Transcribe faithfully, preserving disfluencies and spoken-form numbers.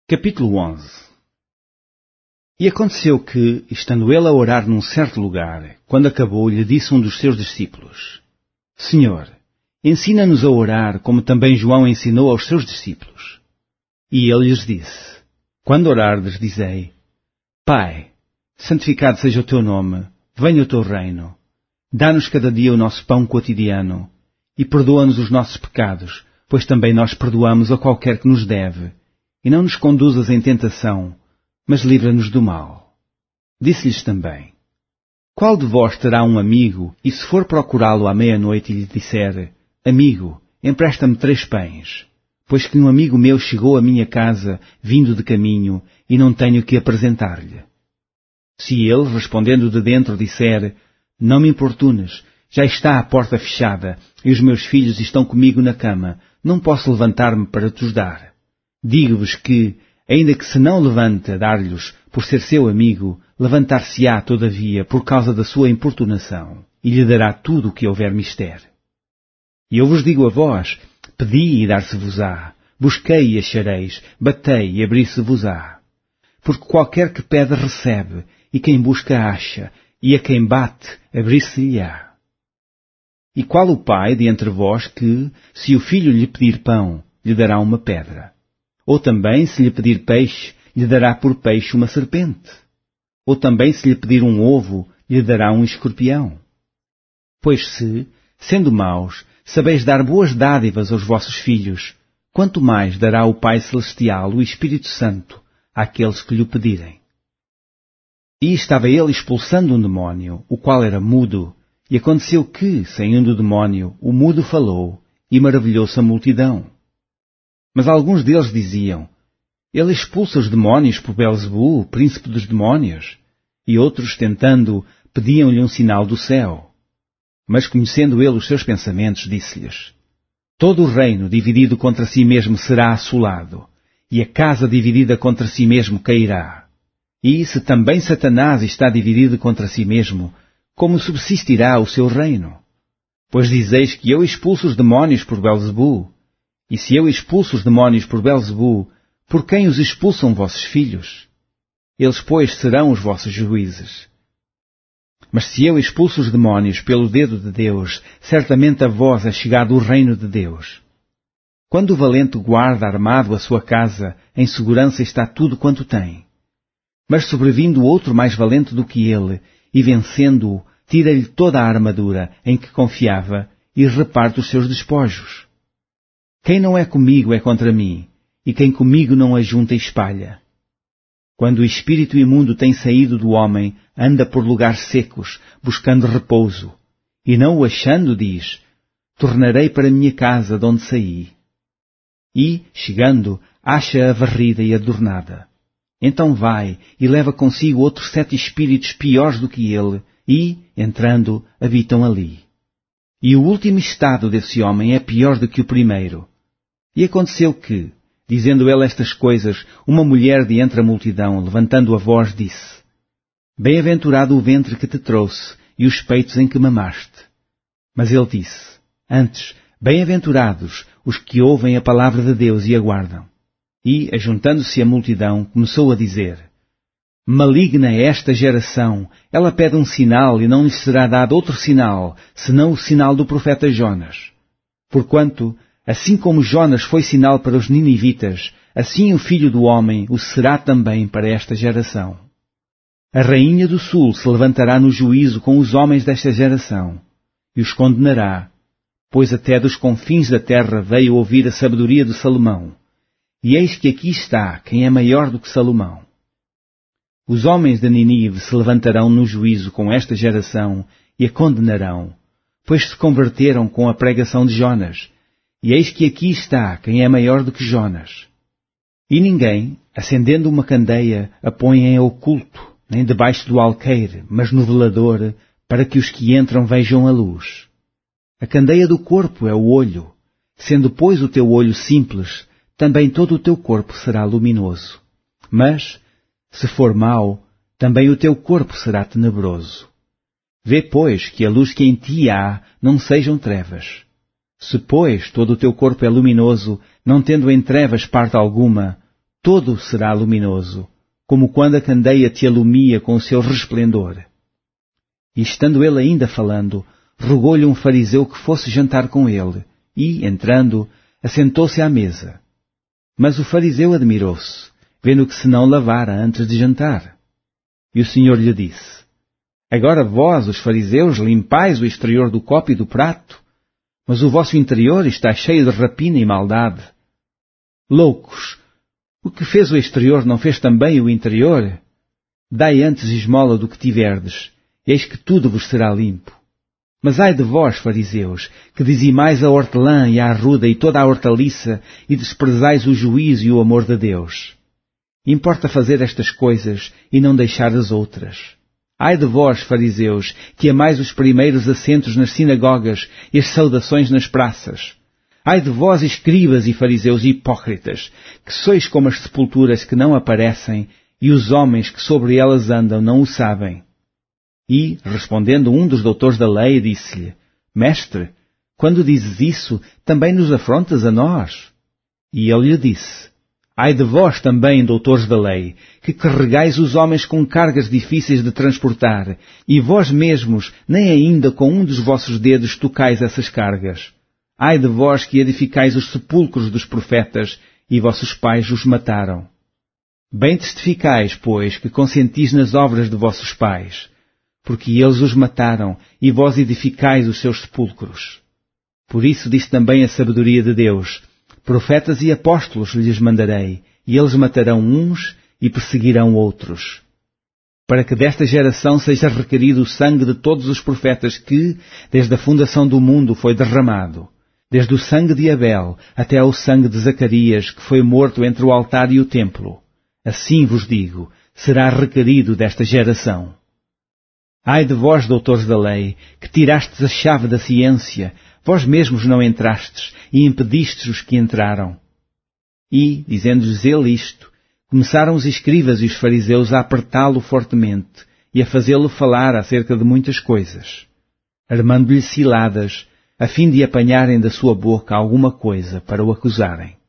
Capítulo onze. E aconteceu que, estando ele a orar num certo lugar, quando acabou, lhe disse um dos seus discípulos: Senhor, ensina-nos a orar, como também João ensinou aos seus discípulos. E ele lhes disse: Quando orardes, dizei: Pai, santificado seja o teu nome, venha o teu reino. Dá-nos cada dia o nosso pão quotidiano, e perdoa-nos os nossos pecados, pois também nós perdoamos a qualquer que nos deve. E não nos conduzas em tentação, mas livra-nos do mal. Disse-lhes também: Qual de vós terá um amigo, e se for procurá-lo à meia-noite e lhe disser: Amigo, empresta-me três pães, pois que um amigo meu chegou à minha casa, vindo de caminho, e não tenho que apresentar-lhe? Se ele, respondendo de dentro, disser: Não me importunes, já está a porta fechada, e os meus filhos estão comigo na cama, não posso levantar-me para te os dar. Digo-vos que, ainda que se não levante a dar-lhes por ser seu amigo, levantar-se-á, todavia, por causa da sua importunação, e lhe dará tudo o que houver mister. E eu vos digo a vós: pedi e dar-se-vos-á, busquei e achareis, batei e abrir-se-vos-á. Porque qualquer que pede recebe, e quem busca acha, e a quem bate abrir-se-lhe-á. E qual o pai de entre vós que, se o filho lhe pedir pão, lhe dará uma pedra? Ou também, se lhe pedir peixe, lhe dará por peixe uma serpente? Ou também, se lhe pedir um ovo, lhe dará um escorpião? Pois se, sendo maus, sabeis dar boas dádivas aos vossos filhos, quanto mais dará o Pai Celestial, o Espírito Santo, àqueles que lhe pedirem. E estava ele expulsando um demónio, o qual era mudo, e aconteceu que, saindo o demónio, o mudo falou, e maravilhou-se a multidão. Mas alguns deles diziam: Ele expulsa os demónios por Belzebu, príncipe dos demónios. E outros, tentando, pediam-lhe um sinal do céu. Mas conhecendo ele os seus pensamentos, disse-lhes: Todo o reino dividido contra si mesmo será assolado, e a casa dividida contra si mesmo cairá. E se também Satanás está dividido contra si mesmo, como subsistirá o seu reino? Pois dizeis que eu expulso os demónios por Belzebu. E se eu expulso os demónios por Belzebu, por quem os expulsam vossos filhos? Eles, pois, serão os vossos juízes. Mas se eu expulso os demónios pelo dedo de Deus, certamente a vós é chegado o reino de Deus. Quando o valente guarda armado a sua casa, em segurança está tudo quanto tem. Mas sobrevindo outro mais valente do que ele, e vencendo-o, tira-lhe toda a armadura em que confiava, e reparte os seus despojos. Quem não é comigo é contra mim, e quem comigo não ajunta e espalha. Quando o espírito imundo tem saído do homem, anda por lugares secos, buscando repouso, e não o achando, diz: Tornarei para minha casa de onde saí. E, chegando, acha-a varrida e adornada. Então vai e leva consigo outros sete espíritos piores do que ele, e, entrando, habitam ali. E o último estado desse homem é pior do que o primeiro. E aconteceu que, dizendo ele estas coisas, uma mulher de entre a multidão, levantando a voz, disse: Bem-aventurado o ventre que te trouxe, e os peitos em que mamaste. Mas ele disse: Antes, bem-aventurados os que ouvem a palavra de Deus e aguardam. E, ajuntando-se a multidão, começou a dizer: Maligna é esta geração, ela pede um sinal, e não lhe será dado outro sinal, senão o sinal do profeta Jonas. Porquanto, assim como Jonas foi sinal para os ninivitas, assim o Filho do Homem o será também para esta geração. A rainha do sul se levantará no juízo com os homens desta geração, e os condenará, pois até dos confins da terra veio ouvir a sabedoria de Salomão. E eis que aqui está quem é maior do que Salomão. Os homens de Ninive se levantarão no juízo com esta geração e a condenarão, pois se converteram com a pregação de Jonas. E eis que aqui está quem é maior do que Jonas. E ninguém, acendendo uma candeia, a põe em oculto, nem debaixo do alqueire, mas no velador, para que os que entram vejam a luz. A candeia do corpo é o olho. Sendo, pois, o teu olho simples, também todo o teu corpo será luminoso. Mas, se for mau, também o teu corpo será tenebroso. Vê, pois, que a luz que em ti há não sejam trevas. Se, pois, todo o teu corpo é luminoso, não tendo em trevas parte alguma, todo será luminoso, como quando a candeia te alumia com o seu resplendor. E estando ele ainda falando, rogou-lhe um fariseu que fosse jantar com ele, e, entrando, assentou-se à mesa. Mas o fariseu admirou-se, vendo que se não lavara antes de jantar. E o Senhor lhe disse: Agora vós, os fariseus, limpais o exterior do copo e do prato, mas o vosso interior está cheio de rapina e maldade. Loucos! O que fez o exterior não fez também o interior? Dai antes esmola do que tiverdes, eis que tudo vos será limpo. Mas ai de vós, fariseus, que dizimais a hortelã e a arruda e toda a hortaliça, e desprezais o juízo e o amor de Deus. Importa fazer estas coisas e não deixar as outras. Ai de vós, fariseus, que amais os primeiros assentos nas sinagogas e as saudações nas praças. Ai de vós, escribas e fariseus hipócritas, que sois como as sepulturas que não aparecem, e os homens que sobre elas andam não o sabem. E, respondendo um dos doutores da lei, disse-lhe: Mestre, quando dizes isso, também nos afrontas a nós? E ele lhe disse: Ai de vós também, doutores da lei, que carregais os homens com cargas difíceis de transportar, e vós mesmos nem ainda com um dos vossos dedos tocais essas cargas. Ai de vós que edificais os sepulcros dos profetas, e vossos pais os mataram. Bem testificais, pois, que consentis nas obras de vossos pais, porque eles os mataram, e vós edificais os seus sepulcros. Por isso disse também a sabedoria de Deus: Profetas e apóstolos lhes mandarei, e eles matarão uns e perseguirão outros. Para que desta geração seja requerido o sangue de todos os profetas que, desde a fundação do mundo, foi derramado, desde o sangue de Abel até ao sangue de Zacarias, que foi morto entre o altar e o templo. Assim vos digo, será requerido desta geração. Ai de vós, doutores da lei, que tirastes a chave da ciência, vós mesmos não entrastes, e impedistes os que entraram. E, dizendo-lhes ele isto, começaram os escribas e os fariseus a apertá-lo fortemente, e a fazê-lo falar acerca de muitas coisas, armando-lhe ciladas, a fim de apanharem da sua boca alguma coisa para o acusarem.